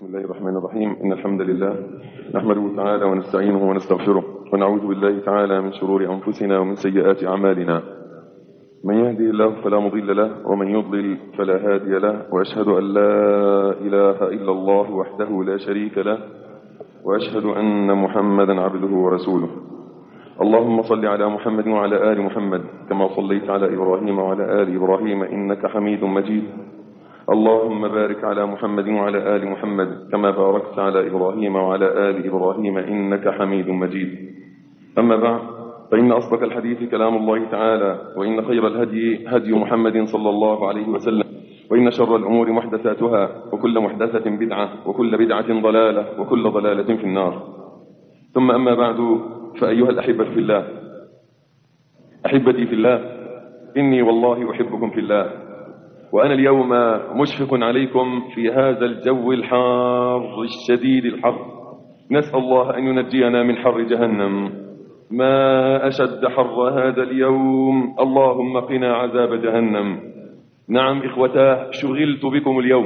بسم الله الرحمن الرحيم. إن الحمد لله نحمده تعالى ونستعينه ونستغفره ونعوذ بالله تعالى من شرور أنفسنا ومن سيئات أعمالنا. من يهدي الله فلا مضل له ومن يضلل فلا هادي له، وأشهد أن لا إله إلا الله وحده لا شريك له، وأشهد أن محمدا عبده ورسوله. اللهم صل على محمد وعلى آل محمد كما صليت على إبراهيم وعلى آل إبراهيم إنك حميد مجيد. اللهم بارك على محمد وعلى آل محمد كما باركت على إبراهيم وعلى آل إبراهيم إنك حميد مجيد. أما بعد، فإن أصدق الحديث كلام الله تعالى، وإن خير الهدي هدي محمد صلى الله عليه وسلم، وإن شر الأمور محدثاتها، وكل محدثة بدعة، وكل بدعة ضلالة، وكل ضلالة في النار. ثم أما بعد، فأيها الأحبة في الله، أحبتي في الله، إني والله أحبكم في الله، وأنا اليوم مشفق عليكم في هذا الجو الحار الشديد الحر. نسأل الله أن ينجينا من حر جهنم. ما أشد حر هذا اليوم، اللهم قنا عذاب جهنم. نعم إخوتاه، شغلت بكم اليوم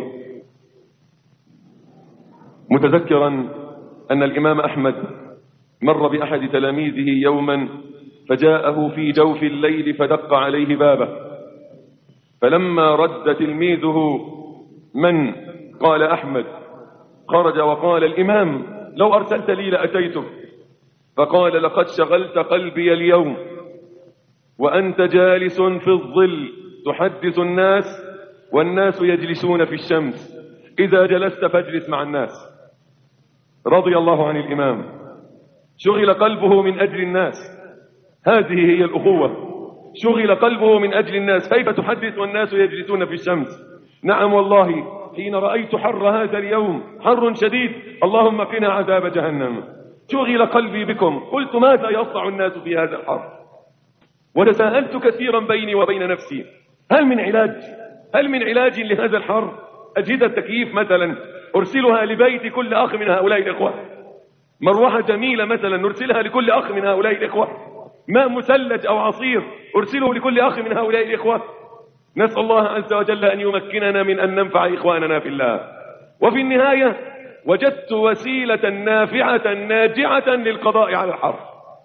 متذكرا أن الإمام أحمد مر بأحد تلاميذه يوما، فجاءه في جوف الليل فدق عليه بابه، فلما رد تلميذه من قال أحمد، خرج وقال الإمام لو أرسلت لي لأتيتك، فقال لقد شغلت قلبي اليوم وأنت جالس في الظل تحدث الناس والناس يجلسون في الشمس، إذا جلست فاجلس مع الناس. رضي الله عن الإمام، شغل قلبه من أجل الناس، هذه هي الأخوة. شغل قلبه من أجل الناس، كيف تحدث والناس يجلسون في الشمس؟ نعم والله، حين رأيت حر هذا اليوم، حر شديد، اللهم قنا عذاب جهنم، شغل قلبي بكم. قلت ماذا يصنع الناس في هذا الحر؟ وتساءلت كثيرا بيني وبين نفسي، هل من علاج لهذا الحر؟ أجهزة التكييف مثلا أرسلها لبيت كل أخ من هؤلاء الإخوة، مروحة جميلة مثلا نرسلها لكل أخ من هؤلاء الإخوة، ماء مثلج أو عصير أرسله لكل أخ من هؤلاء الإخوة. نسأل الله عز وجل أن يمكننا من أن ننفع إخواننا في الله. وفي النهاية وجدت وسيلة نافعة ناجعة للقضاء على الحر.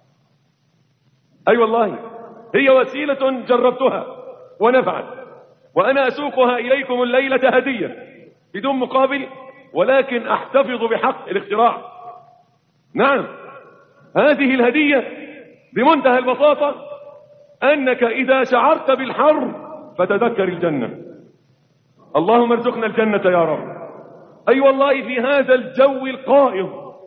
أي والله، هي وسيلة جربتها ونفعت، وأنا أسوقها إليكم الليلة هدية بدون مقابل، ولكن أحتفظ بحق الاختراع. نعم، هذه الهدية بمنتهى البساطة أنك إذا شعرت بالحر فتذكر الجنة. اللهم ارزقنا الجنة يا رب. أي والله، في هذا الجو القائض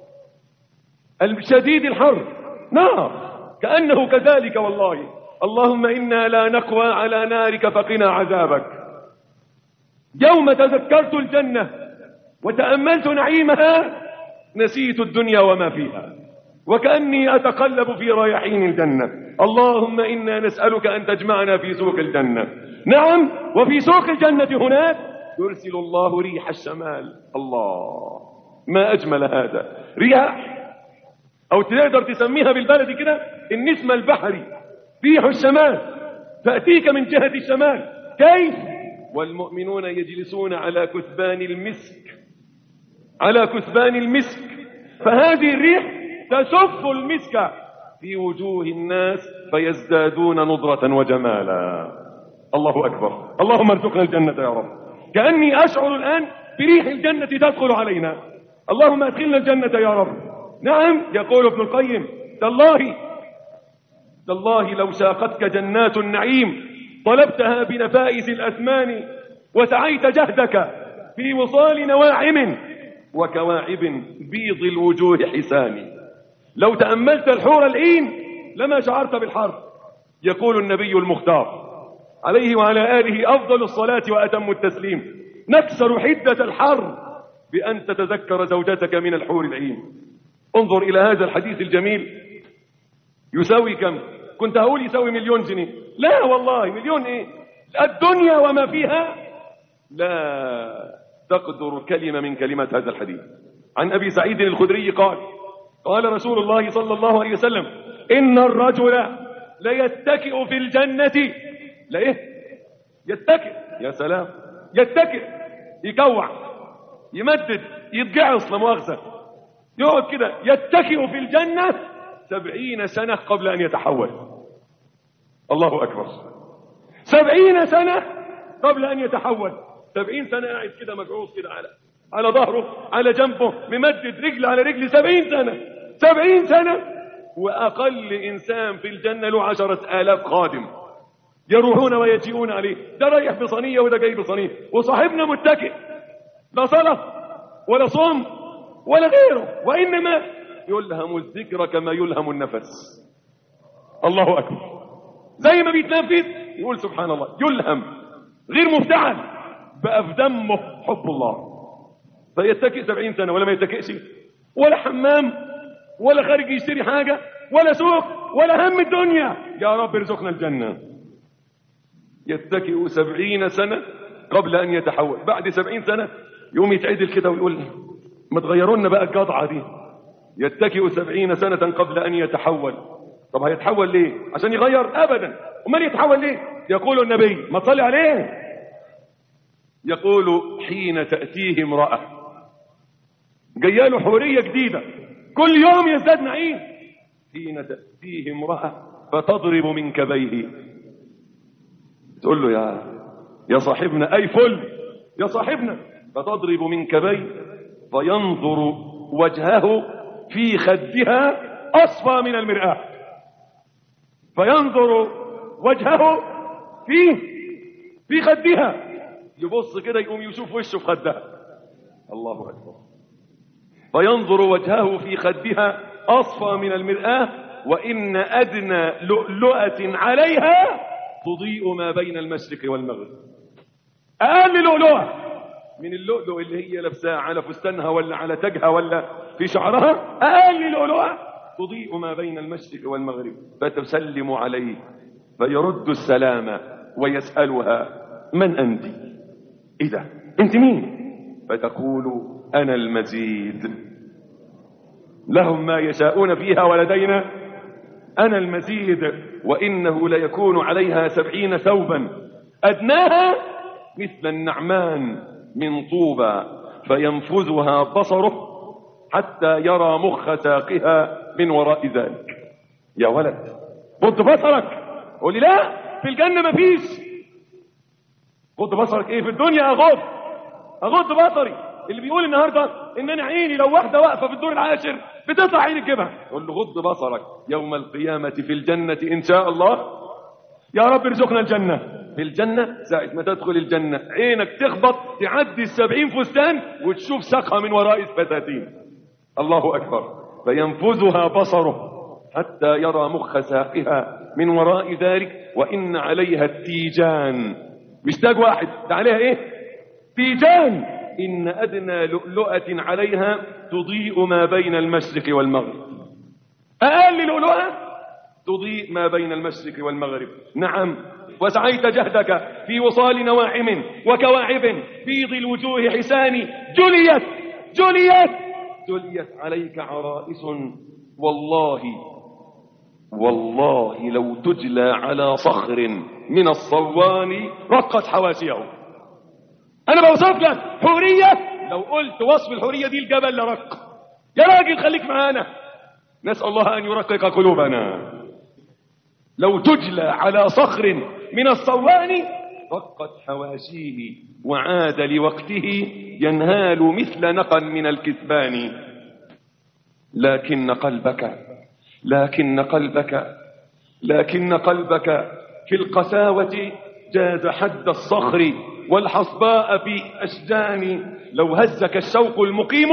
الشديد الحر نار، كأنه كذلك والله. اللهم إنا لا نقوى على نارك فقنا عذابك. يوم تذكرت الجنة وتأملت نعيمها نسيت الدنيا وما فيها، وكأني أتقلب في رياحين الجنة. اللهم إنا نسألك أن تجمعنا في سوق الجنة. نعم، وفي سوق الجنة هناك يرسل الله ريح الشمال. الله، ما أجمل هذا، رياح، أو تقدر تسميها بالبلد كده النسمة البحري، ريح الشمال تأتيك من جهة الشمال. كيف؟ والمؤمنون يجلسون على كثبان المسك، على كثبان المسك، فهذه الريح تسف المسك في وجوه الناس فيزدادون نضرة وجمالا. الله أكبر. اللهم ارزقنا الجنة يا رب. كأني أشعر الآن بريح الجنة تدخل علينا. اللهم ادخلنا الجنة يا رب. نعم، يقول ابن القيم تالله لو ساقتك جنات النعيم طلبتها بنفائس الأثمان، وسعيت جهدك في وصال نواعم وكواعب بيض الوجوه حسان. لو تأملت الحور العين لما شعرت بالحر. يقول النبي المختار عليه وعلى آله أفضل الصلاة وأتم التسليم: نكسر حدة الحر بأن تتذكر زوجتك من الحور العين. انظر إلى هذا الحديث الجميل، يساوي كم؟ كنت هقول يساوي 1,000,000 جنيه، لا والله، مليون ايه، الدنيا وما فيها لا تقدر كلمة من كلمات هذا الحديث. عن أبي سعيد الخدري قال رسول الله صلى الله عليه وسلم: إن الرجل ليتكئ في الجنة، يتكئ، يا سلام، يتكئ، يكوع، يمدد يتجعص لا مؤاخذة، يقعد كده يتكئ في الجنة 70 سنة قبل أن يتحول. الله أكبر. 70 سنة قبل أن يتحول. 70 سنة قاعد كده مجعوص كده على ظهره على جنبه ممدد رجل على رجل. 70 سنة. 70 سنة. وأقل إنسان في الجنة له 10,000 خادم يروحون ويجيئون عليه، ده رايح بصينية وده جاي بصينية، وصاحبنا متكئ لا صلاة ولا صوم ولا غيره، وإنما يلهم الذكر كما يلهم النفس. الله أكبر. زي ما بيتنفس يقول سبحان الله، يلهم غير مفتعل، بقى في دمه حب الله. فيتكئ 70 سنة ولا ما يتكئش، ولا حمام ولا خارج يشتري حاجة ولا سوق ولا هم الدنيا. يا رب ارزقنا الجنة. يتكئ 70 سنة قبل أن يتحول. بعد 70 سنة يوم يتعدل كده ويقول ما تغيرونا بقى القطعة دي. يتكئ 70 سنة قبل أن يتحول. طب هيتحول ليه؟ عشان يغير؟ أبدا. أمال يتحول ليه؟ يقول النبي ما تصلي عليه، يقول حين تأتيه امرأة جاياله حورية جديدة كل يوم يزداد نعيم، حين تأتيه امرأة فتضرب من كبيه، تقول له يا صاحبنا أي فل يا صاحبنا، فتضرب من كبيه فينظر وجهه في خدها أصفى من المرآة. فينظر وجهه في خدها، يبص كده يقوم يشوف وشه في خدها. الله أكبر. فينظر وجهه في خدها أصفى من المرآة وإن أدنى لؤلؤة عليها تضيء ما بين المشرق والمغرب. أقل لؤلؤة من اللؤلؤ اللي هي لابساه على فستانها ولا على تاجها ولا في شعرها، أقل لؤلؤة تضيء ما بين المشرق والمغرب. فتسلم عليه فيرد السلام ويسألها من أنت؟ إيه ده؟ أنت مين؟ فتقول أنا المزيد، لهم ما يشاءون فيها ولدينا أنا المزيد. وإنه ليكون عليها 70 ثوبا أدناها مثل النعمان من طوبى فينفذها بصره حتى يرى مخ ساقها من وراء ذلك. يا ولد غض بصرك. قول لي لا في الجنة مفيش. غض بصرك ايه في الدنيا؟ اغض بصري. اللي بيقول النهارده ان انا عيني لو واحده واقفه في الدور العاشر بتطلع عيني تجيبها، قول له غض بصرك يوم القيامه في الجنه ان شاء الله. يا رب ارزقنا الجنه. في الجنه ساعه ما تدخل الجنه عينك تخبط تعدي 70 فستان وتشوف ساقها من وراء الفساتين. الله اكبر. فينفذها بصره حتى يرى مخ ساقها من وراء ذلك. وان عليها التيجان، مش تاج واحد، ده عليها ايه؟ تيجان. إن أدنى لؤلؤة عليها تضيء ما بين المشرق والمغرب. أقل لؤلؤة تضيء ما بين المشرق والمغرب. نعم. وسعيت جهدك في وصال نواعم وكواعب بيض الوجوه حسان جليت عليك عرائس والله لو تجلى على صخر من الصوان رقت حواشيه. انا بوصف لك حورية، لو قلت وصف الحورية دي الجبل لرق. يا راجل خليك معانا، نسأل الله ان يرقق قلوبنا. لو تجلى على صخر من الصوان رقت حواشيه وعاد لوقته ينهال مثل نقل من الكثبان. لكن قلبك في القساوة جاز حد الصخر والحصباء في أشجان. لو هزك الشوق المقيم،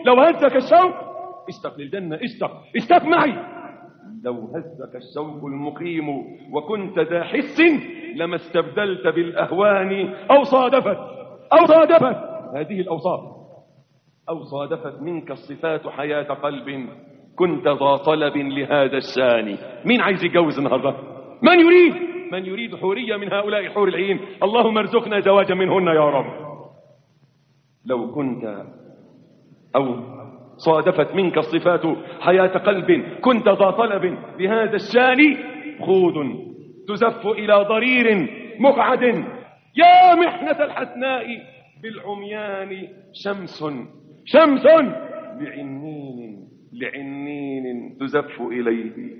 اشتق للجنة، اشتق معي. لو هزك الشوق المقيم وكنت ذا حس لما استبدلت بالأهوان أو صادفت هذه الأوصاف، أو صادفت منك الصفات حياة قلب كنت ذا طلب لهذا الشان. مين عايز يتجوز النهارده؟ من يريد حورية من هؤلاء حور العين؟ اللهم ارزقنا زواجا منهن يا رب. لو كنت أو صادفت منك الصفات حياة قلب كنت ذا طلب بهذا الشان. خود تزف إلى ضرير مقعد يا محنة الحسناء بالعميان شمس شمس لعنين تزف إليه.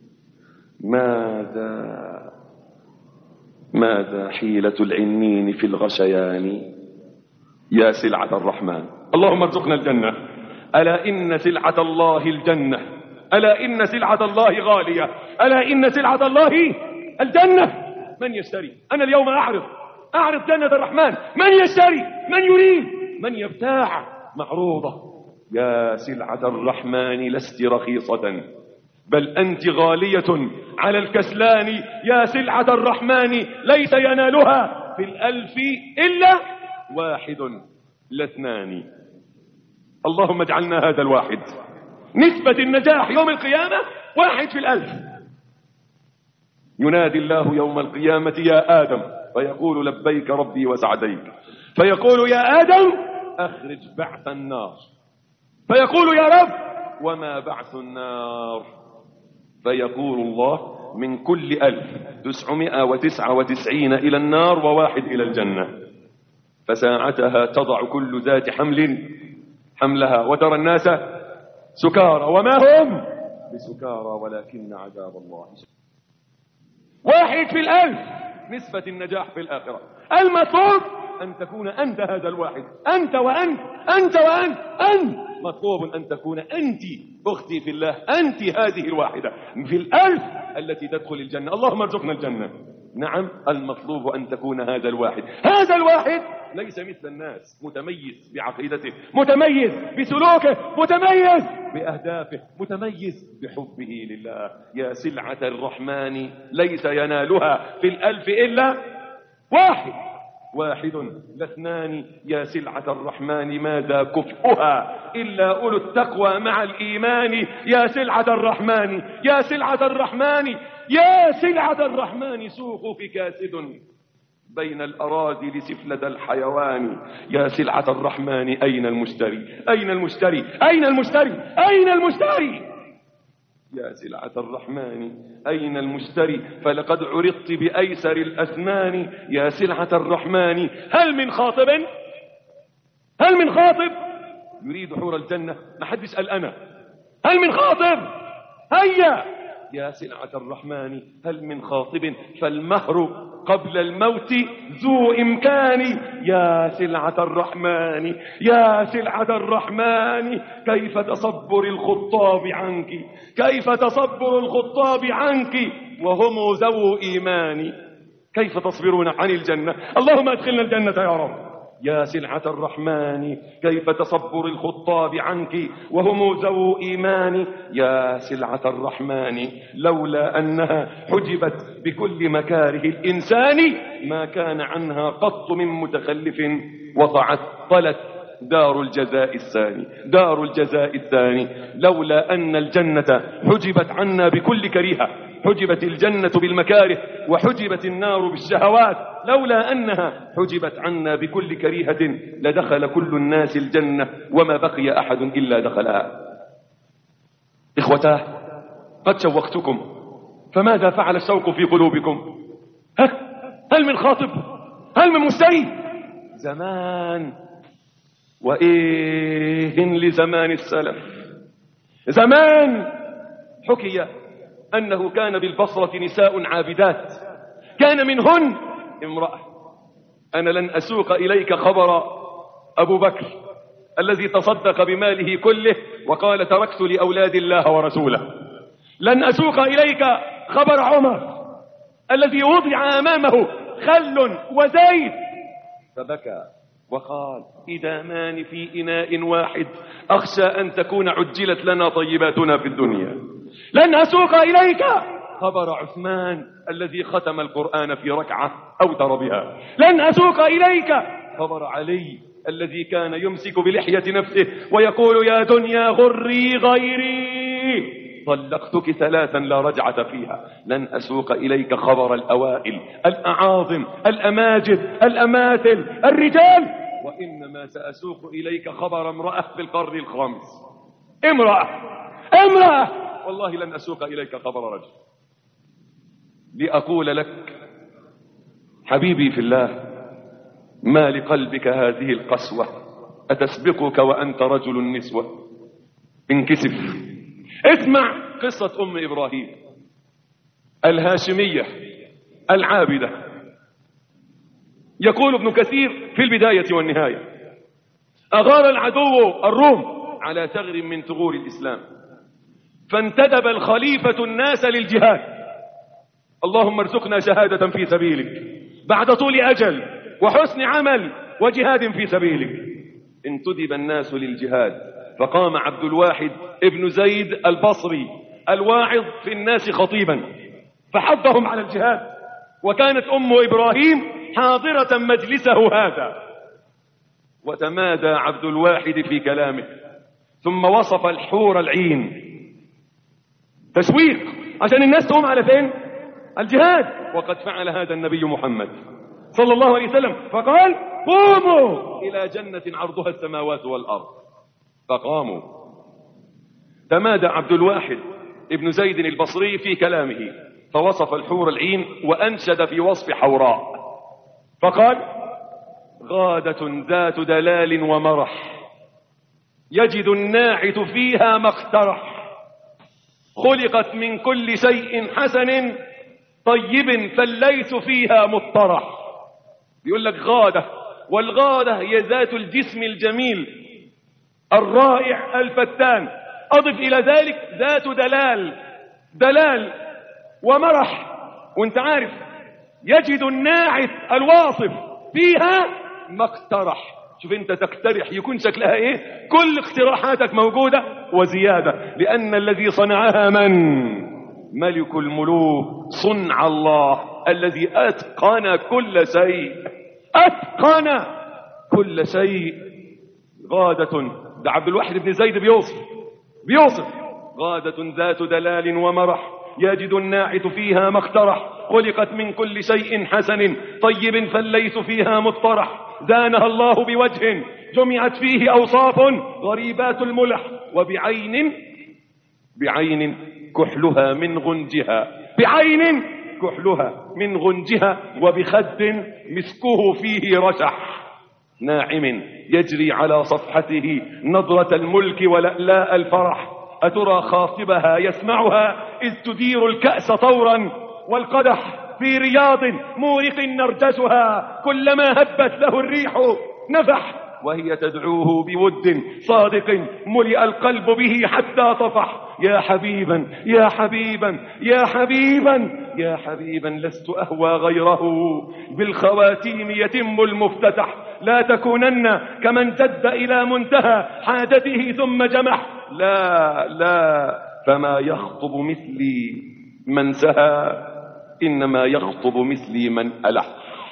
ماذا حيلة العنين في الغشيان؟ يا سلعة الرحمن اللهم ارزقنا الجنة. ألا إن سلعة الله الجنة، ألا إن سلعة الله غالية، ألا إن سلعة الله الجنة. من يشتري؟ أنا اليوم أعرض جنة الرحمن. من يشتري؟ من يريد؟ من يبتاع؟ معروضة. يا سلعة الرحمن لست رخيصة بل أنت غالية على الكسلان. يا سلعة الرحمن ليس ينالها في الألف إلا واحد لا اثنان. اللهم اجعلنا هذا الواحد. نسبة النجاح يوم القيامة 1 في 1000. ينادي الله يوم القيامة يا آدم فيقول لبيك ربي وسعديك، فيقول يا آدم أخرج بعث النار، فيقول يا رب وما بعث النار؟ فيقول الله من كل 1999 إلى النار و1 إلى الجنة. فساعتها تضع كل ذات حمل حملها وترى الناس سكارى وما هم بسكارى ولكن عذاب الله. 1 في 1000 نسبة النجاح في الآخرة. المطلوب أن تكون أنت هذا الواحد. أنت وأنت، أنت وأنت، أنت. مطلوب أن تكون أنت أختي في الله، أنت هذه الواحدة في 1000 التي تدخل الجنة. اللهم ارزقنا الجنة. نعم، المطلوب أن تكون هذا الواحد. هذا الواحد ليس مثل الناس، متميز بعقيدته، متميز بسلوكه، متميز بأهدافه، متميز بحبه لله. يا سلعة الرحمن ليس ينالها في 1000 إلا واحد لا اثنان. يا سلعة الرحمن ماذا كفؤها إلا أولو التقوى مع الإيمان. يا سلعة الرحمن، يا سلعة الرحمن، يا سلعة الرحمن سوقك كاسد بين الأراذل سفلة الحيوان. يا سلعة الرحمن أين المشتري؟ أين المشتري؟ أين المشتري؟ أين المشتري؟ يا سلعة الرحمن أين المشتري؟ فلقد عرضت بأيسر الأثمان. يا سلعة الرحمن هل من خاطب؟ هل من خاطب يريد حور الجنة؟ ما حد يسأل أنا. هل من خاطب؟ هيا. يا سلعة الرحمن هل من خاطب؟ فالمهر قبل الموت ذو إمكان. يا سلعة الرحمن، يا سلعة الرحمن كيف تصبر الخطاب عنك، كيف تصبر الخطاب عنك وهم ذو إيمان. كيف تصبرون عن الجنة؟ اللهم ادخلنا الجنة يا رب. يا سلعة الرحمن كيف تصبر الخطاب عنك وهم ذو إيمان. يا سلعة الرحمن لولا أنها حجبت بكل مكاره الإنسان ما كان عنها قط من متخلف وتعطلت دار الجزاء الثاني. دار الجزاء الثاني لولا أن الجنة حجبت عنا بكل كريهة، حجبت الجنة بالمكاره وحجبت النار بالشهوات، لولا أنها حجبت عنا بكل كريهة لدخل كل الناس الجنة وما بقي أحد إلا دخلها. إخوتاه قد شوقتكم، فماذا فعل الشوق في قلوبكم؟ هل من خاطب؟ هل من مستري؟ زمان وإيه لزمان السلف. زمان حكي أنه كان بالبصرة نساء عابدات، كان منهن امرأة. أنا لن أسوق إليك خبر أبو بكر الذي تصدق بماله كله وقال تركت لأولاد الله ورسوله. لن أسوق إليك خبر عمر الذي وضع أمامه خل وزيت فبكى وقال إدامان في إناء واحد أخشى أن تكون عجلت لنا طيباتنا في الدنيا. لن أسوق إليك خبر عثمان الذي ختم القرآن في ركعة أوتر بها. لن أسوق إليك خبر علي الذي كان يمسك بلحية نفسه ويقول يا دنيا غري غيري طلقتك 3 لا رجعة فيها. لن أسوق إليك خبر الأوائل الأعاظم الأماجد الأماثل الرجال، وإنما سأسوق إليك خبر امرأة في القرن الخامس. امرأة والله لن أسوق إليك خبر رجل. لأقول لك حبيبي في الله ما لقلبك هذه القسوة؟ أتسبقك وأنت رجل النسوة؟ انكسف. اسمع قصة أم إبراهيم الهاشمية العابدة. يقول ابن كثير في البداية والنهاية: أغار العدو الروم على ثغر من ثغور الإسلام، فانتدب الخليفة الناس للجهاد. اللهم ارزقنا شهادة في سبيلك بعد طول أجل وحسن عمل وجهاد في سبيلك. انتدب الناس للجهاد، فقام عبد الواحد ابن زيد البصري الواعظ في الناس خطيبا فحضهم على الجهاد، وكانت أم إبراهيم حاضرة مجلسه هذا. وتمادى عبد الواحد في كلامه، ثم وصف الحور العين، تسويق عشان الناس تقوم على فين؟ الجهاد. وقد فعل هذا النبي محمد صلى الله عليه وسلم، فقال: قوموا إلى جنة عرضها السماوات والأرض، فقاموا. تمادى عبد الواحد ابن زيد البصري في كلامه، فوصف الحور العين وأنشد في وصف حوراء، فقال: غادة ذات دلال ومرح، يجد الناعت فيها ما اقترح، خلقت من كل شيء حسن، طيب فالليث فيها مطرح. بيقول لك غادة، والغادة هي ذات الجسم الجميل الرائع الفتان، أضف إلى ذلك ذات دلال ومرح. وانت عارف يجد الناعت الواصف فيها ما اقترح. شوف انت تقترح يكون شكلها ايه؟ كل اقتراحاتك موجودة وزيادة، لأن الذي صنعها من؟ ملك الملوك، صنع الله الذي أتقن كل شيء، أتقن كل شيء. غادة، ده عبد الواحد بن زيد بيوصف غادة ذات دلال ومرح، يجد الناعت فيها ما اقترح، خلقت من كل شيء حسن، طيب فالليث فيها مطرح، زانها الله بوجه جمعت فيه أوصاف غريبات الملح، وبعين كحلها من غنجها، بعين كحلها من غنجها، وبخد مسكه فيه رشح، ناعم يجري على صفحته نظرة الملك ولألاء الفرح، أترى خاطبها يسمعها إذ تدير الكأس طورا، والقدح في رياض مورق نرجسها، كلما هبت له الريح نفح، وهي تدعوه بود صادق ملئ القلب به حتى طفح. يا حبيبا يا حبيبا يا حبيبا يا حبيبا، لست أهوى غيره، بالخواتيم يتم المفتتح، لا تكونن كمن جد إلى منتهى حاجته ثم جمح، لا فما يخطب مثلي من سهى، إنما يخطب مثلي من ألح.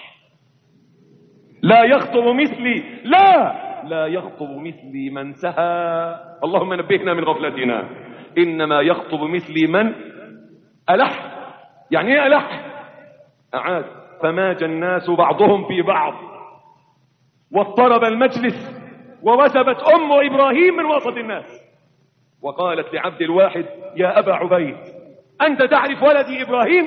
لا يخطب مثلي، لا يخطب مثلي من سهى، اللهم نبهنا من غفلتنا. إنما يخطب مثلي من ألح. يعني ايه ألح؟ أعاد: فماج الناس بعضهم في بعض، واضطرب المجلس، ووثبت أم إبراهيم من وسط الناس، وقالت لعبد الواحد: يا أبا عبيد، أنت تعرف ولدي إبراهيم؟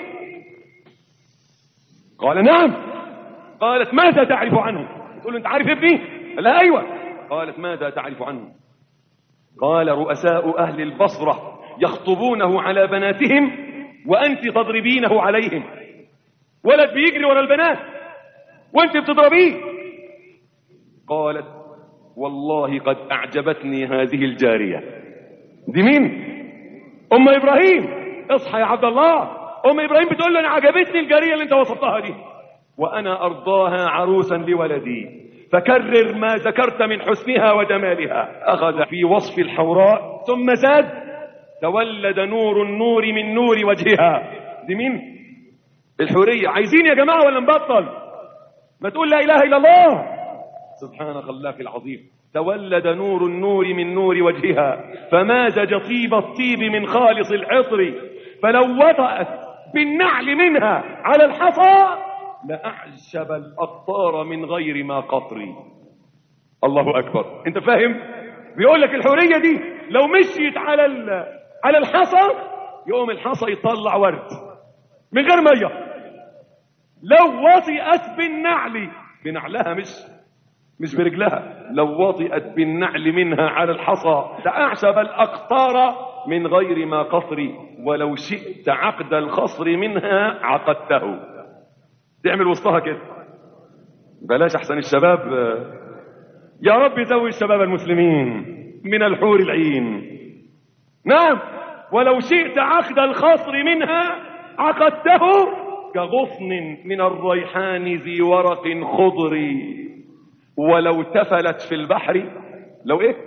قال: نعم. قالت: ماذا تعرف عنه؟ تقول له: أنت عارف ابني؟ لا. أيوة. قالت: ماذا تعرف عنه؟ قال: رؤساء أهل البصرة يخطبونه على بناتهم وأنت تضربينه عليهم. ولد بيجري ورا البنات وأنت بتضربيه. قالت: والله قد أعجبتني هذه الجارية. دي مين؟ أم إبراهيم. اصحى يا عبد الله. أم إبراهيم بتقول له: أنا عجبتني الجارية اللي أنت وصفتها دي، وأنا أرضاها عروسا لولدي، فكرر ما ذكرت من حسنها وجمالها. أخذ في وصف الحوراء ثم زاد: تولد نور النور من نور وجهها. دي مين؟ الحورية. عايزين يا جماعة ولا نبطل؟ ما تقول لا إله إلا الله. سبحان الله العظيم. تولد نور النور من نور وجهها، فمازج طيب الطيب من خالص العطر، فلو وطأت بالنعل منها على الحصى لأعجب الأقطار من غير ما قطري. الله أكبر. انت فاهم؟ بيقول لك الحورية دي لو مشيت على الحصى يقوم الحصى يطلع ورد من غير مية. لو وطئت بالنعل بنعلها مش برجلها. لو وطئت بالنعل منها على الحصى لأعشب الأقطار من غير ما قصر، ولو شئت عقد الخصر منها عقدته. تعمل وسطها كده. بلاش احسن الشباب. يا رب زوج شباب المسلمين من الحور العين. نعم، ولو شئت عقد الخصر منها عقدته كغصن من الريحان ذي ورق خضر، ولو تفلت في البحر. لو ايه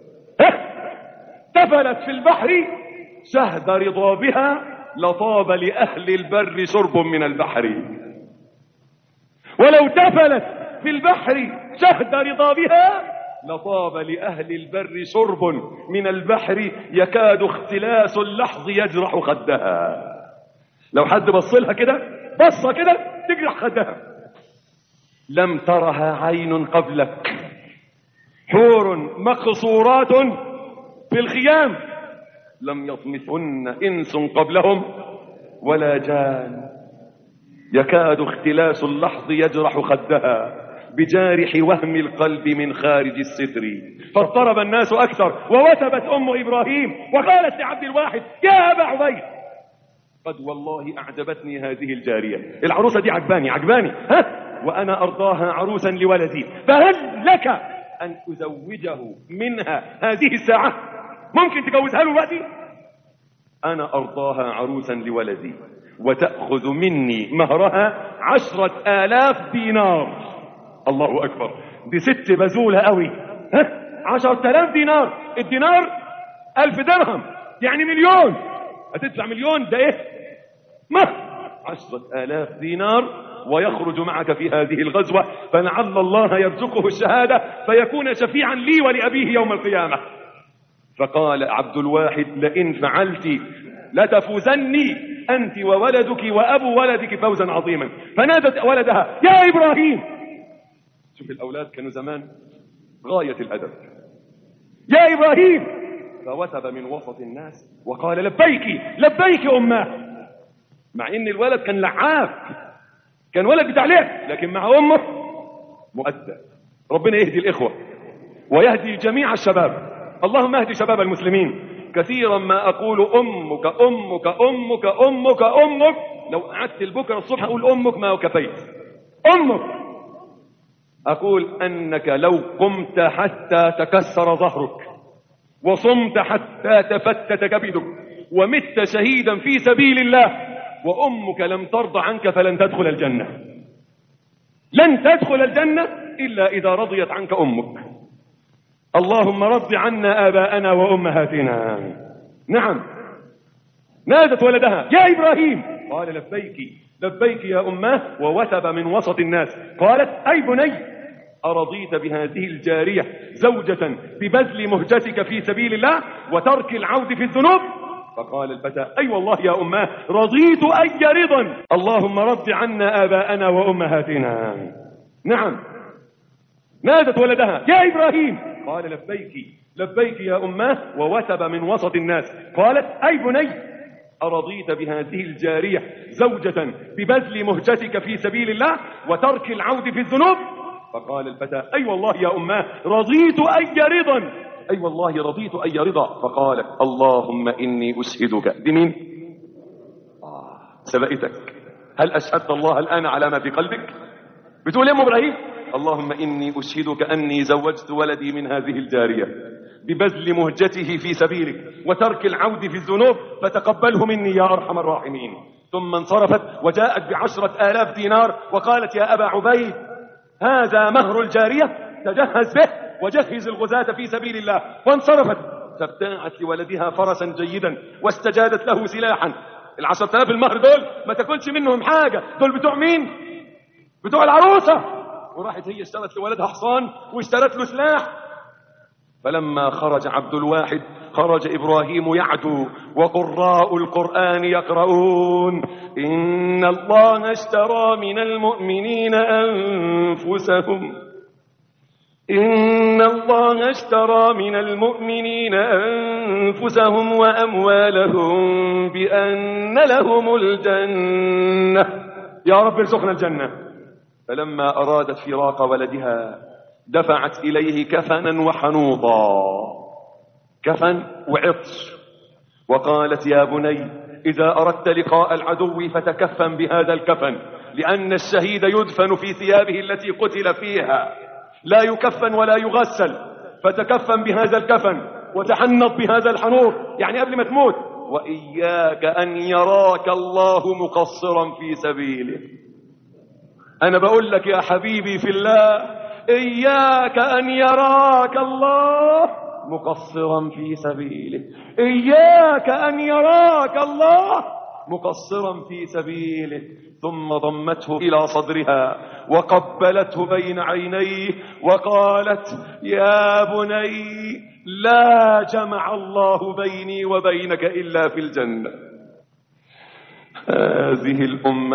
تفلت في البحر شهد رضابها لطاب لأهل البر شرب من البحر. ولو تفلت في البحر شهد رضابها لطاب لأهل البر شرب من البحر، يكاد اختلاس اللحظ يجرح خدها. لو حد بصلها كده بصة كده تجرح خدها. لم ترها عين قبلك، حور مقصورات في الخيام، لم يطمثن إنس قبلهم ولا جان، يكاد اختلاس اللحظ يجرح خدها بجارح وهم القلب من خارج الستر. فاضطرب الناس أكثر، ووثبت أم إبراهيم وقالت لعبد الواحد: يا أبا عبيد، قد والله أعجبتني هذه الجارية. العروسة دي عجباني وأنا أرضاها عروسا لولدي، فهل لك أن تزوجه منها هذه الساعة؟ ممكن تجوزها له دلوقتي؟ أنا أرضاها عروسا لولدي وتأخذ مني مهرها 10,000 دينار. الله أكبر، دي ست بزولة قوي. 10,000 دينار، الدينار 1000 درهم، يعني مليون. هتدفع مليون ده ايه؟ ما 10,000 دينار ويخرج معك في هذه الغزوة، فلعل الله يرزقه الشهادة فيكون شفيعا لي ولأبيه يوم القيامة. فقال عبد الواحد: لئن فعلت لتفوزني أنت وولدك وأبو ولدك فوزا عظيما. فنادت ولدها: يا إبراهيم. شوف الأولاد كانوا زمان غاية الأدب. يا إبراهيم. فوثب من وسط الناس وقال: لبيك لبيك أمه. مع إن الولد كان لعاب، كان ولد بتاع لعب، لكن مع أمه مؤدب. ربنا يهدي الإخوة ويهدي جميع الشباب. اللهم اهدي شباب المسلمين. كثيرا ما أقول أمك أمك أمك أمك أمك. لو قعدت البكرة الصبح أقول أمك ما كفيت. أمك. أقول أنك لو قمت حتى تكسر ظهرك، وصمت حتى تفتت كبدك، ومت شهيدا في سبيل الله، وأمك لم ترضى عنك، فلن تدخل الجنة. لن تدخل الجنة إلا إذا رضيت عنك أمك. اللهم رض عنا آباءنا وأمهاتنا. نعم. نادت ولدها: يا إبراهيم. قال: لبيك لبيك يا أماه. ووثب من وسط الناس. قالت: أي بني، أرضيت بهذه الجارية زوجة ببذل مهجتك في سبيل الله وترك العود في الذنوب؟ فقال الفتى: أي والله يا أماه، رضيت أي رضا. اللهم رض عنا آباءنا وأمهاتنا. نعم. نادت ولدها: يا إبراهيم. قال: لبيك لبيك يا أماه. ووثب من وسط الناس. قالت: أي بني، أرضيت بهذه الجارية زوجة ببذل مهجتك في سبيل الله وترك العود في الذنوب؟ فقال الفتى: أي والله يا أماه، رضيت أي رضا. أي والله رضيت أي رضا. فقالت: اللهم إني أشهدك. دي مين؟ سبقتك. هل أشهدت الله الآن على ما في قلبك؟ بتقول يا أم إبراهيم: اللهم إني أشهدك أني زوجت ولدي من هذه الجارية ببذل مهجته في سبيلك وترك العود في الذنوب، فتقبله مني يا أرحم الراحمين. ثم انصرفت وجاءت ب10,000 دينار وقالت: يا أبا عبيد، هذا مهر الجارية، تجهز به وجهز الغزاة في سبيل الله. وانصرفت فابتاعت لولدها فرسا جيدا واستجادت له سلاحا. 10,000 المهر دول ما تاكلش منهم حاجة، دول بتوع مين؟ بتوع العروسة. وراحت هي اشترت لولدها حصان واشترت له سلاح. فلما خرج عبد الواحد خرج إبراهيم يعدو وقراء القرآن يقرؤون: إن الله اشترى من المؤمنين أنفسهم وأموالهم بأن لهم الجنة. يا رب ارزقنا الجنة. فلما أرادت فراق ولدها دفعت إليه كفنا وحنوطا، كفن وعطش، وقالت يا بني إذا أردت لقاء العدو فتكفن بهذا الكفن، لأن الشهيد يدفن في ثيابه التي قتل فيها، لا يكفن ولا يغسل، فتكفن بهذا الكفن وتحنط بهذا الحنوط، يعني قبل ما تموت. وإياك أن يراك الله مقصرا في سبيله. أنا بقول لك يا حبيبي في الله، إياك أن يراك الله مقصرا في سبيله، إياك أن يراك الله مقصرا في سبيله. ثم ضمته إلى صدرها وقبلته بين عينيه وقالت يا بني لا جمع الله بيني وبينك إلا في الجنة. هذه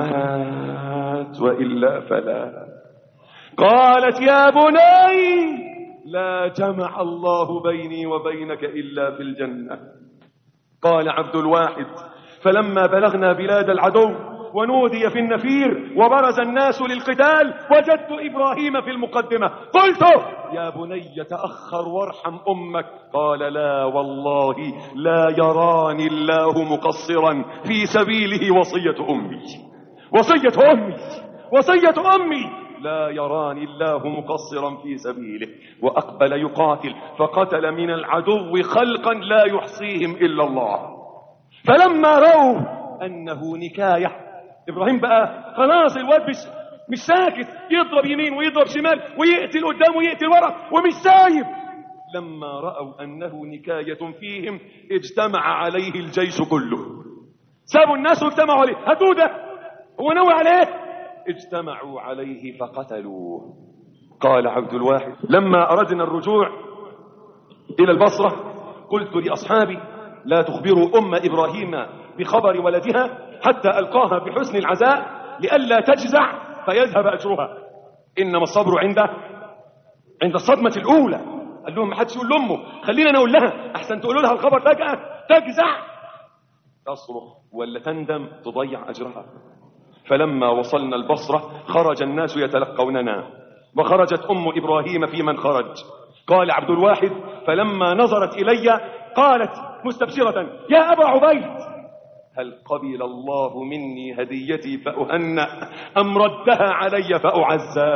الأمهات وإلا فلا. قالت يا بني لا جمع الله بيني وبينك إلا في الجنة. قال عبد الواحد فلما بلغنا بلاد العدو ونودي في النفير وبرز الناس للقتال وجدت إبراهيم في المقدمة، قلت يا بني تأخر وارحم أمك. قال لا والله لا يراني الله مقصرا في سبيله، وصية أمي وصية أمي وصية أمي، لا يراني الله مقصرا في سبيله. وأقبل يقاتل فقتل من العدو خلقا لا يحصيهم إلا الله. فلما رأوا أنه نكاية، إبراهيم بقى خلاص الواد مش ساكت، يضرب يمين ويضرب شمال ويقتل قدام ويقتل ورا ومش سايب. لما رأوا أنه نكاية فيهم اجتمع عليه الجيش كله، سابوا الناس واجتمعوا عليه، هاتوا ده هو نوى عليه، اجتمعوا عليه فقتلوه. قال عبد الواحد لما أردنا الرجوع إلى البصرة قلت لأصحابي لا تخبروا أم إبراهيم بخبر ولدها حتى ألقاها بحسن العزاء لئلا تجزع فيذهب أجرها، إنما الصبر عند الصدمة الأولى. قال لهم ما حدش يقول لأمه، خلينا نقول لها أحسن تقولوا لها الخبر فجأة تجزع تصرخ ولا تندم تضيع أجرها. فلما وصلنا البصرة خرج الناس يتلقوننا وخرجت أم إبراهيم في من خرج. قال عبد الواحد فلما نظرت إلي قالت مستبشرة يا أبا عبيد هل قبل الله مني هديتي فأهنأ أم ردها علي فأعزى؟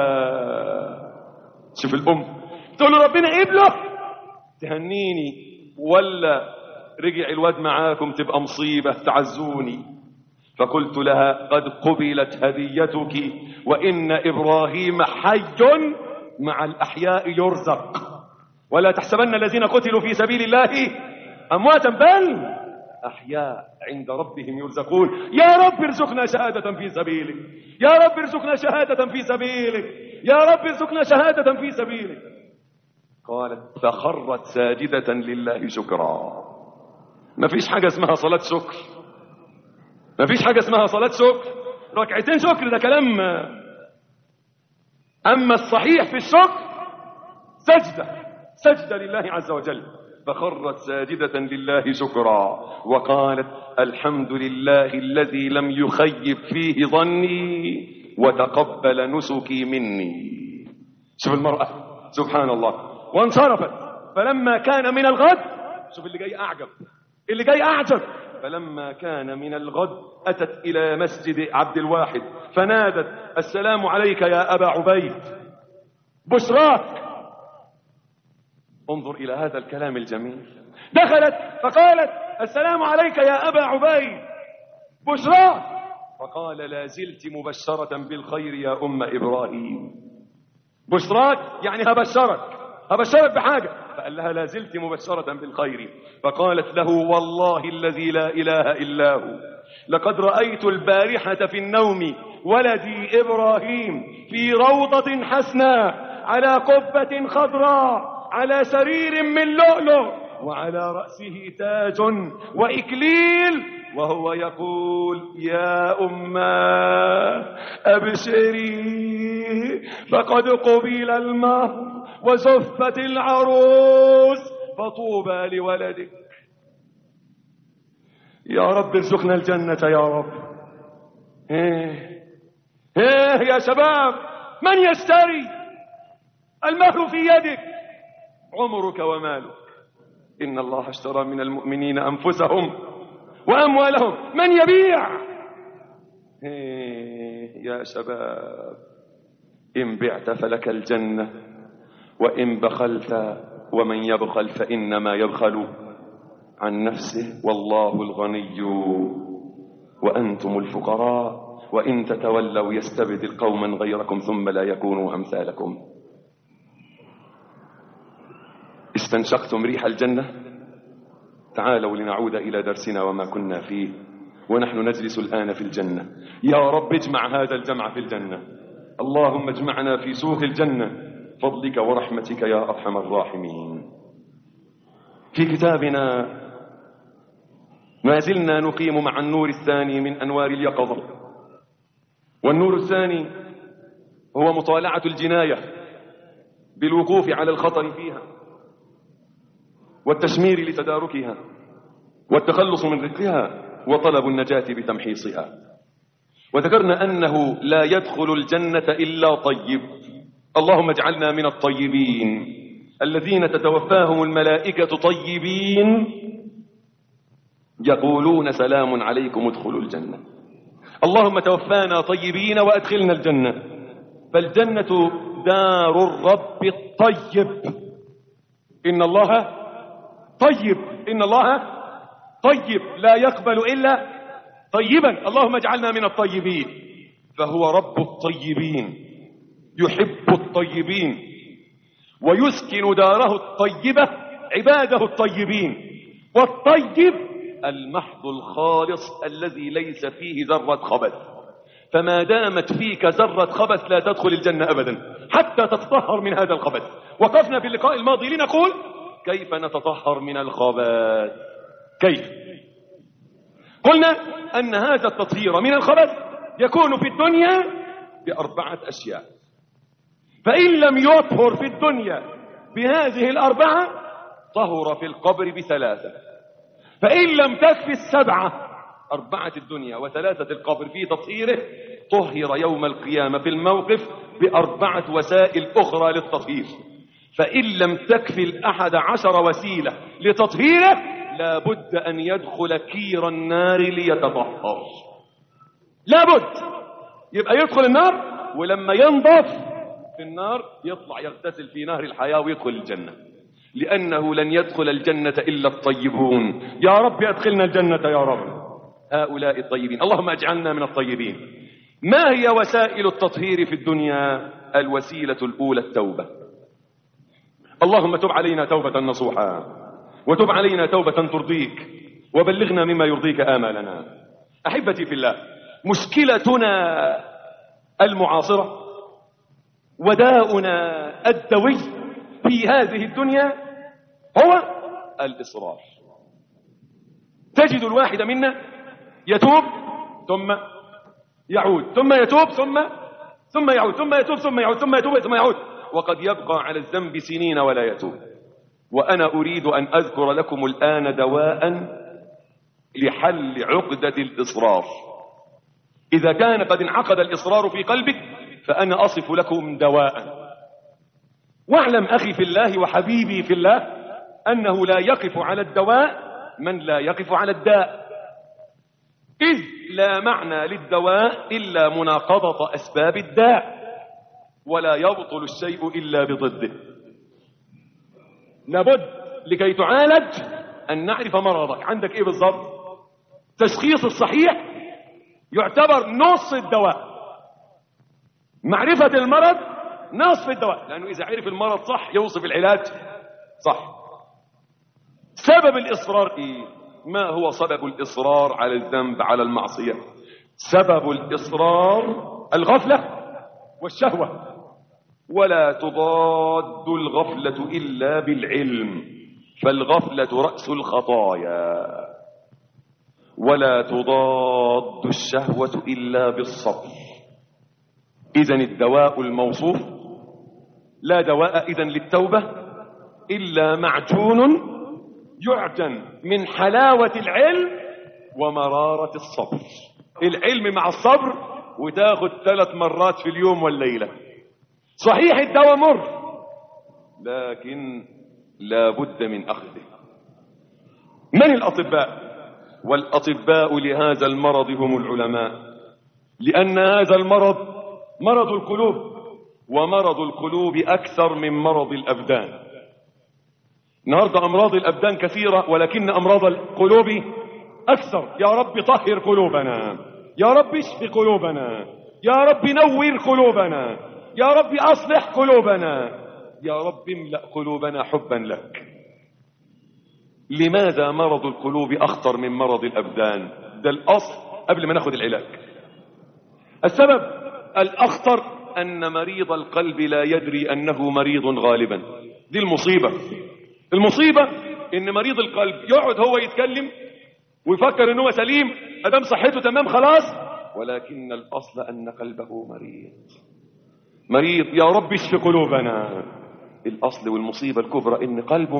شوف الأم تقول له ربنا قبله تهنيني ولا رجع الواد معاكم تبقى مصيبة تعزوني. فقلت لها قد قبلت هديتك وإن إبراهيم حي مع الأحياء يرزق، ولا تحسبن الذين قتلوا في سبيل الله أمواتا بل أحياء عند ربهم يرزقون. يا رب ارزقنا شهادة في سبيلك، يا رب ارزقنا شهادة في سبيلك، يا رب ارزقنا شهادة في سبيلك. قالت فخرت ساجدة لله شكرا. ما فيش حاجة اسمها صلاة شكر، ما فيش حاجة اسمها صلاة شكر، ركعتين شكر ده كلام. أما الصحيح في الشكر سجدة لله عز وجل. فخرت ساجدة لله شكرا وقالت الحمد لله الذي لم يخيب فيه ظني وتقبل نسكي مني. شوف المرأة سبحان الله. وانصرفت فلما كان من الغد، شوف اللي جاي أعجب، اللي جاي أعجب. فلما كان من الغد أتت إلى مسجد عبد الواحد فنادت السلام عليك يا أبا عبيد بشراك. انظر إلى هذا الكلام الجميل. دخلت فقالت السلام عليك يا أبا عبيد بشراك، فقال لا زلت مبشرة بالخير يا أم إبراهيم. بشراك يعني هبشرك بحاجة. فقال لها لا زلت مبشرة بالخير. فقالت له والله الذي لا إله إلا هو لقد رأيت البارحة في النوم ولدي إبراهيم في روضة حسناء على قبة خضراء على سرير من لؤلؤ وعلى رأسه تاج وإكليل وهو يقول يا أماه أبشري فقد قبل المهر وزفت العروس فطوبى لولدك. يا رب ارزقنا الجنة يا رب. ايه يا شباب من يشتري؟ المهر في يدك، عمرك ومالك. إن الله اشترى من المؤمنين أنفسهم وأموالهم. من يبيع؟ يا شباب، إن بعت فلك الجنة، وإن بخلت، ومن يبخل فإنما يبخل عن نفسه، والله الغني وأنتم الفقراء، وإن تتولوا يستبدل قوما غيركم ثم لا يكونوا أمثالكم. استنشقتم ريح الجنة؟ تعالوا لنعود إلى درسنا وما كنا فيه، ونحن نجلس الآن في الجنة. يا رب اجمع هذا الجمع في الجنة، اللهم اجمعنا في سوق الجنة فضلك ورحمتك يا أرحم الراحمين. في كتابنا ما زلنا نقيم مع النور الثاني من أنوار اليقظة، والنور الثاني هو مطالعة الجناية بالوقوف على الخطر فيها والتشمير لتداركها والتخلص من رقها وطلب النجاة بتمحيصها. وذكرنا أنه لا يدخل الجنة إلا طيب. اللهم اجعلنا من الطيبين الذين تتوفاهم الملائكة طيبين يقولون سلام عليكم ادخلوا الجنة. اللهم توفانا طيبين وأدخلنا الجنة، فالجنة دار الرب الطيب. إن الله طيب، إن الله طيب لا يقبل إلا طيبا. اللهم اجعلنا من الطيبين، فهو رب الطيبين يحب الطيبين ويسكن داره الطيبة عباده الطيبين. والطيب المحض الخالص الذي ليس فيه ذرة خبث، فما دامت فيك ذرة خبث لا تدخل الجنة أبدا حتى تتطهر من هذا الخبث. وقفنا في اللقاء الماضي لنقول كيف نتطهر من الخبث. كيف؟ قلنا أن هذا التطهير من الخبث يكون في الدنيا بأربعة أشياء، فإن لم يطهر في الدنيا بهذه الأربعة طهر في القبر بثلاثة، فإن لم تكفي السبعة، أربعة الدنيا وثلاثة القبر في تطهيره، طهر يوم القيامة في الموقف بأربعة وسائل أخرى للتطهير. فإن لم تكفي الأحد عشر وسيلة لتطهيره لابد أن يدخل كير النار ليتطهر، لابد يبقى يدخل النار، ولما ينضف في النار يطلع يغتسل في نهر الحياة ويدخل الجنة، لأنه لن يدخل الجنة إلا الطيبون. يا رب أدخلنا الجنة يا رب، هؤلاء الطيبين. اللهم اجعلنا من الطيبين. ما هي وسائل التطهير في الدنيا؟ الوسيلة الأولى التوبة. اللهم تب علينا توبة نصوحا، وتب علينا توبة ترضيك، وبلغنا مما يرضيك آمالنا. أحبتي في الله، مشكلتنا المعاصرة وداؤنا الدوي في هذه الدنيا هو الإصرار. تجد الواحد منا يتوب ثم يعود، ثم يتوب ثم يعود، ثم يتوب ثم يعود، ثم يتوب ثم يعود، وقد يبقى على الذنب سنين ولا يتوب. وأنا أريد أن أذكر لكم الآن دواء لحل عقدة الإصرار. إذا كان قد انعقد الإصرار في قلبك فأنا أصف لكم دواء. واعلم أخي في الله وحبيبي في الله أنه لا يقف على الدواء من لا يقف على الداء، إذ لا معنى للدواء إلا مناقضة أسباب الداء، ولا يبطل الشيء إلا بضده. لابد لكي تعالج أن نعرف مرضك، عندك إيه بالضبط. تشخيص الصحيح يعتبر نص الدواء، معرفة المرض نصف الدواء، لأنه إذا عرف المرض صح يوصف العلاج صح. سبب الإصرار إيه؟ ما هو سبب الإصرار على الذنب على المعصية؟ سبب الإصرار الغفلة والشهوة، ولا تضاد الغفلة إلا بالعلم، فالغفلة رأس الخطايا، ولا تضاد الشهوة إلا بالصبر. إذن الدواء الموصوف لا دواء إذن للتوبة إلا معجون يعجن من حلاوة العلم ومرارة الصبر. العلم مع الصبر، وتاخد 3 مرات في اليوم والليلة. صحيح الدواء مر، لكن لا بد من أخذه. من الأطباء؟ والأطباء لهذا المرض هم العلماء، لأن هذا المرض مرض القلوب، ومرض القلوب أكثر من مرض الأبدان. النهارده أمراض الأبدان كثيرة، ولكن أمراض القلوب أكثر. يا رب طهر قلوبنا، يا رب اشف قلوبنا، يا رب نور قلوبنا، يا رب أصلح قلوبنا، يا رب املأ قلوبنا حبا لك. لماذا مرض القلوب أخطر من مرض الأبدان؟ ده الأصل قبل ما ناخد العلاج. السبب الأخطر أن مريض القلب لا يدري أنه مريض غالبا. دي المصيبة. المصيبة إن مريض القلب يقعد هو يتكلم ويفكر إنه سليم أدام صحته تمام خلاص، ولكن الأصل أن قلبه مريض. يا رب اشف قلوبنا. الأصل والمصيبة الكبرى إن قلبه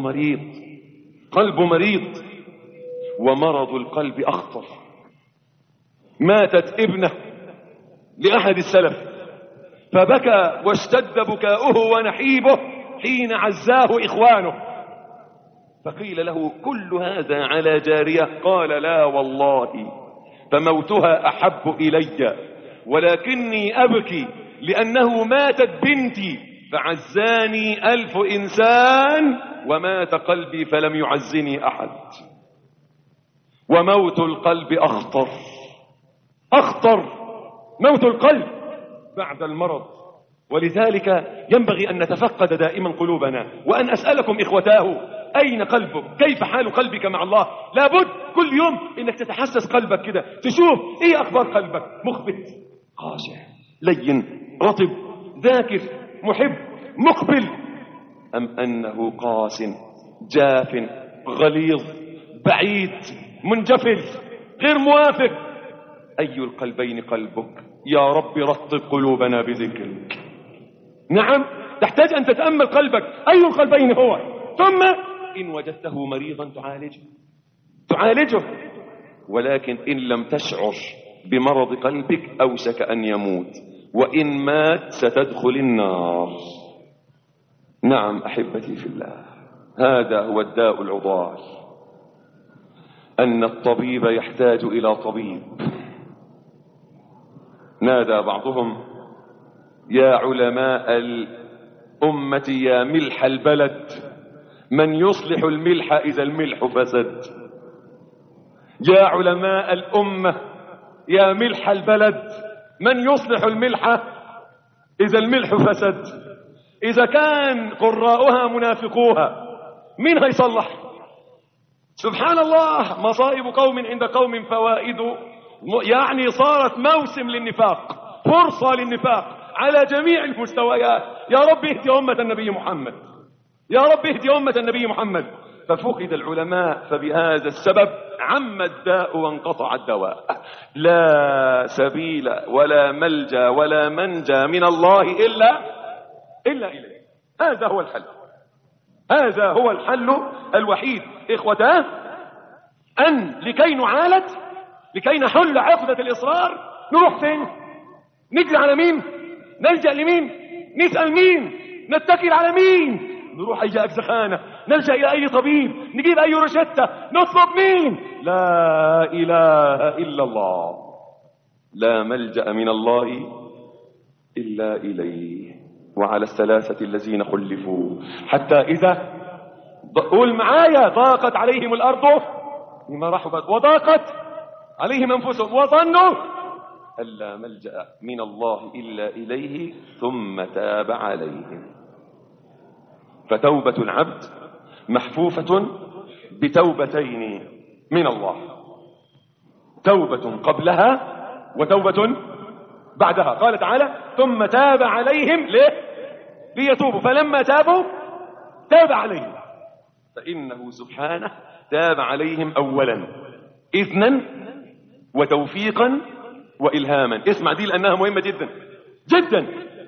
مريض، ومرض القلب أخطر. ماتت ابنه لأحد السلف فبكى واشتد بكاؤه ونحيبه حين عزاه إخوانه، فقيل له كل هذا على جارية؟ قال لا والله، فموتها أحب إلي، ولكني أبكي لأنه ماتت بنتي فعزاني 1000 إنسان، ومات قلبي فلم يعزني أحد. وموت القلب أخطر موت القلب بعد المرض. ولذلك ينبغي أن نتفقد دائما قلوبنا، وأن أسألكم إخوتاه أين قلبك؟ كيف حال قلبك مع الله؟ لابد كل يوم إنك تتحسس قلبك كده، تشوف إيه أخبار قلبك. مخبت، خاشع، لين، رطب، ذاكر، محب، مقبل، أم أنه قاس، جاف، غليظ، بعيد، منجفل، غير موافق؟ أي القلبين قلبك؟ يا رب رطب قلوبنا بذكرك. نعم، تحتاج أن تتأمل قلبك أي القلبين هو، ثم إن وجدته مريضا تعالجه. ولكن إن لم تشعر بمرض قلبك أوشك أن يموت، وإن مات ستدخل النار. نعم أحبتي في الله، هذا هو الداء العضال، أن الطبيب يحتاج إلى طبيب. نادى بعضهم يا علماء الأمة يا ملح البلد، من يصلح الملح إذا الملح فسد. يا علماء الأمة يا ملح البلد، من يصلح الملح إذا الملح فسد. إذا كان قراؤها منافقوها مين هيصلح؟ سبحان الله، مصائب قوم عند قوم فوائد، يعني صارت موسم للنفاق، فرصة للنفاق على جميع المستويات. يا رب اهدي أمة النبي محمد، يا رب اهدي أمة النبي محمد. ففقد العلماء، فبهذا السبب عم الداء وانقطع الدواء. لا سبيل ولا ملجأ ولا منجى من الله إلا إليه. هذا هو الحل، هذا هو الحل الوحيد. إخوتاه، أن لكي نعالج، لكي نحل عقدة الإصرار، نروح فين؟ نجري على مين؟ نلجأ لمين؟ نسأل مين؟ نتكل على مين؟ نروح أي أجزخانة، نلجأ إلى أي طبيب، نجيب أي روشتة، نطلب مين؟ لا إله إلا الله، لا ملجأ من الله إلا إليه. وعلى الثلاثة الذين خلفوا حتى إذا، قول معايا، ضاقت عليهم الأرض بما رحبت وضاقت عليهم أنفسهم وظنوا أن لا ملجأ من الله إلا إليه ثم تاب عليهم. فتوبة العبد محفوفة بتوبتين من الله، توبة قبلها وتوبة بعدها. قال تعالى ثم تاب عليهم ليتوبوا، فلما تابوا تاب عليهم، فإنه سبحانه تاب عليهم أولا إذنا وتوفيقا وإلهاما. اسمع دي لأنها مهمة جدا جدا.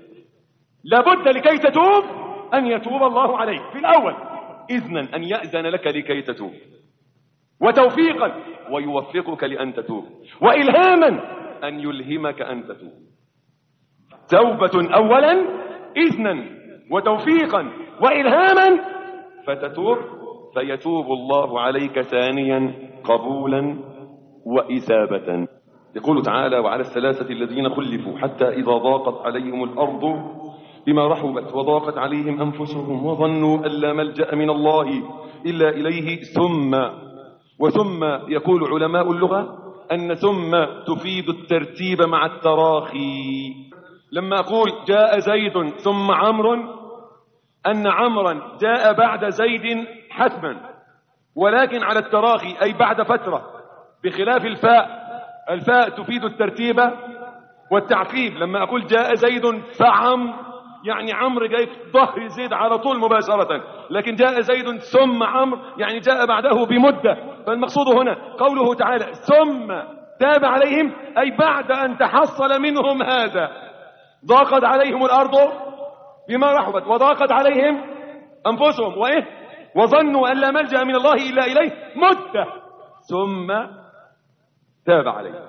لابد لكي تتوب أن يتوب الله عليك في الأول، إذنا أن يأذن لك لكي تتوب، وتوفيقا ويوفقك لأن تتوب، وإلهاما أن يلهمك أن تتوب. توبة أولا إذنا وتوفيقا وإلهاما فتتوب، فيتوب الله عليك ثانيا قبولا وإثابة. يقول تعالى: وعلى الثلاثة الذين خلفوا حتى إذا ضاقت عليهم الأرض بما رحبت وضاقت عليهم أنفسهم وظنوا أن لا ملجأ من الله إلا إليه ثم يقول علماء اللغة أن ثم تفيد الترتيب مع التراخي. لما أقول جاء زيد ثم عمرو، أن عمرا جاء بعد زيد حتما، ولكن على التراخي أي بعد فترة، بخلاف الفاء تفيد الترتيب والتعقيب. لما أقول جاء زيد يعني عمرو جاي في ظهر زيد على طول مباشرة، لكن جاء زيد ثم عمرو يعني جاء بعده بمدة. فالمقصود هنا قوله تعالى ثم تاب عليهم، أي بعد أن تحصل منهم هذا. ضاقت عليهم الأرض بما رحبت وضاقت عليهم أنفسهم وظنوا أن لا ملجأ من الله إلا إليه مدة، ثم تاب عليهم.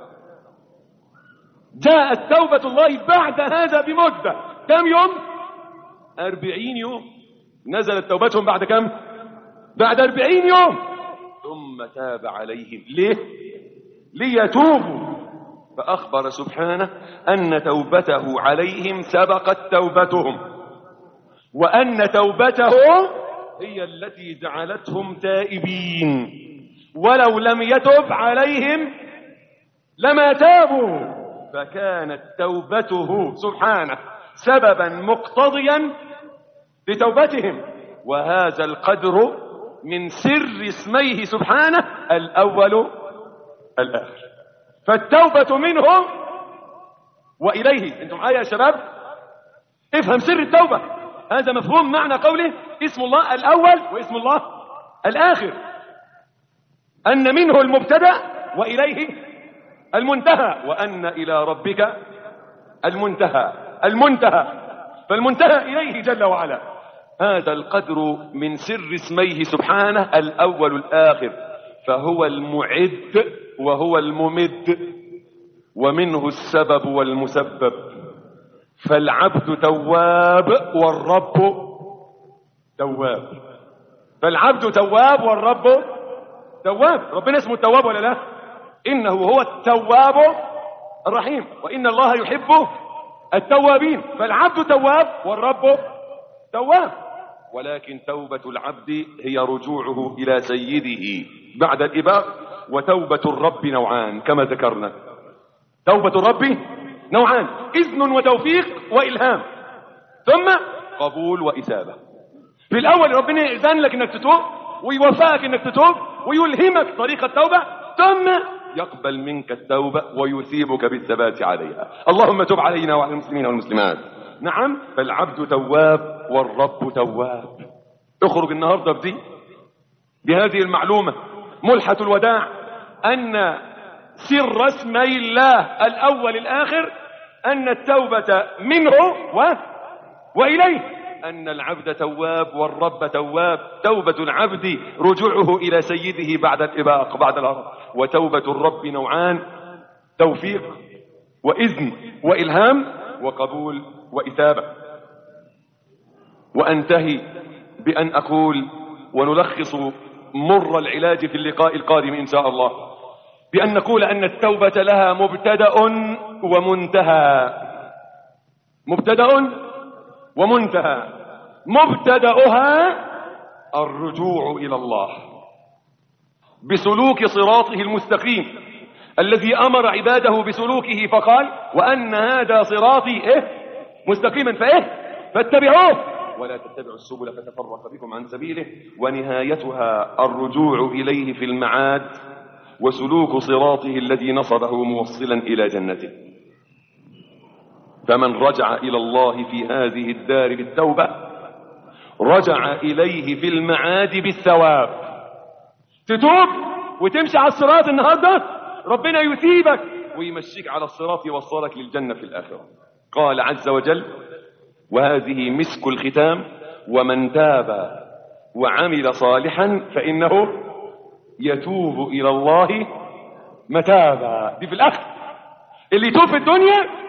جاءت توبة الله بعد هذا بمدة. كم يوم؟ 40 يوم. نزلت توبتهم بعد كم؟ بعد 40 يوم. ثم تاب عليهم. ليه؟ ليتوبوا. فأخبر سبحانه أن توبته عليهم سبقت توبتهم، وأن توبته هي التي جعلتهم تائبين، ولو لم يتب عليهم لما تابوا. فكانت توبته سبحانه سببا مقتضيا لتوبتهم، وهذا القدر من سر اسميه سبحانه الأول الآخر. فالتوبة منه وإليه. انتم معايا يا شباب؟ افهم سر التوبة. هذا مفهوم معنى قوله اسم الله الأول واسم الله الآخر، أن منه المبتدأ وإليه المنتهى، وأن إلى ربك المنتهى فالمنتهى إليه جل وعلا. هذا القدر من سر اسميه سبحانه الأول الآخر، فهو المعد وهو الممد، ومنه السبب والمسبب. فالعبد تواب والرب تواب. فالعبد تواب والرب تواب. ربنا اسمه التواب ولا لا؟ إنه هو التواب الرحيم، وإن الله يحب التوابين. فالعبد تواب والرب تواب. ولكن توبة العبد هي رجوعه إلى سيده بعد الإباء، وتوبة الرب نوعان كما ذكرنا. توبة الرب نوعان: إذن وتوفيق وإلهام، ثم قبول وإثابة. في الأول ربنا يأذن لك إنك تتوب ويوفقك إنك تتوب ويلهمك طريق التوبة، ثم يقبل منك التوبة ويثيبك بالثبات عليها. اللهم تب علينا وعلى المسلمين والمسلمات. نعم، فالعبد تواب والرب تواب. اخرج النهاردة بهذه المعلومة ملحة الوداع، أن سر اسمي الله الأول الآخر أن التوبة منه وإليه، أن العبد تواب والرب تواب. توبة العبد رجوعه إلى سيده بعد الإباق بعد الهرب، وتوبة الرب نوعان: توفيق وإذن وإلهام وقبول وإثابة. وأنتهي بأن أقول ونلخص مر العلاج في اللقاء القادم إن شاء الله بأن نقول أن التوبة لها مبتدأ ومنتهى. مبتدأ ومنتهى. مبتدأها الرجوع إلى الله بسلوك صراطه المستقيم الذي أمر عباده بسلوكه، فقال: وأن هذا صراطي مستقيما فاتبعوه ولا تتبعوا السبل فتفرق بكم عن سبيله. ونهايتها الرجوع إليه في المعاد وسلوك صراطه الذي نصبه موصلا إلى جنته. فمن رجع إلى الله في هذه الدار بالتوبة رجع إليه في المعاد بالثواب. تتوب وتمشي على الصراط النهارده، ربنا يثيبك ويمشيك على الصراط يوصلك للجنة في الآخرة. قال عز وجل: وهذه مسك الختام: ومن تاب وعمل صالحا فإنه يتوب إلى الله متابا. دي في الآخر. اللي يتوب في الدنيا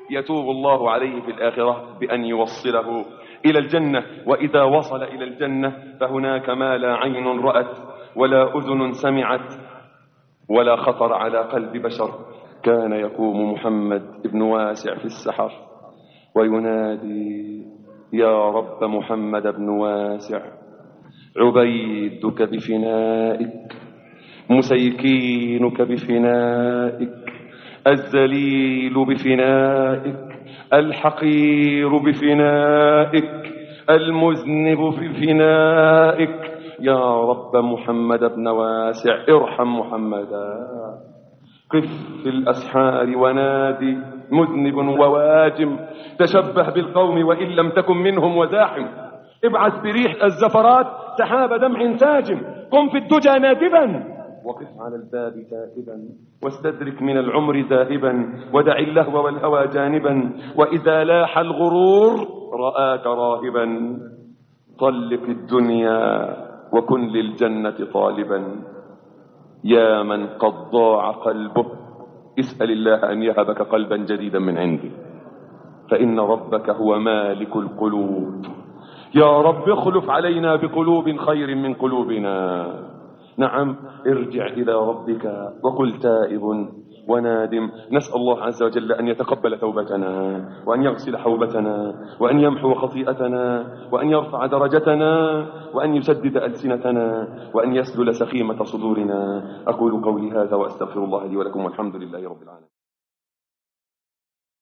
يتوب الله عليه في الآخرة بأن يوصله إلى الجنة. وإذا وصل إلى الجنة فهناك ما لا عين رأت ولا أذن سمعت ولا خطر على قلب بشر. كان يقوم محمد بن واسع في السحر وينادي: يا رب محمد بن واسع، عبيدك بفنائك، مسيكينك بفنائك، الذليل بفنائك، الحقير بفنائك، المذنب بفنائك. يا رب محمد بن واسع ارحم محمدا. قف في الأسحار ونادي مذنب وواجم، تشبه بالقوم وإن لم تكن منهم وزاحم، ابعث بريح الزفرات سحاب دمع ساجم، قم في الدجى نادبا وقف على الباب تائبا، واستدرك من العمر ذاهبا، ودع اللهو والهوى جانبا، وإذا لاح الغرور رآك راهبا، طلق الدنيا وكن للجنة طالبا. يا من قد ضاع قلبه اسأل الله أن يهبك قلبا جديدا من عنده، فإن ربك هو مالك القلوب. يا رب اخلف علينا بقلوب خير من قلوبنا. نعم، ارجع إلى ربك وقل تائب ونادم. نسأل الله عز وجل أن يتقبل توبتنا، وأن يغسل حوبتنا، وأن يمحو خطيئتنا، وأن يرفع درجتنا، وأن يسدد ألسنتنا، وأن يسلل سخيمة صدورنا. أقول قولي هذا وأستغفر الله لي ولكم، والحمد لله رب العالمين.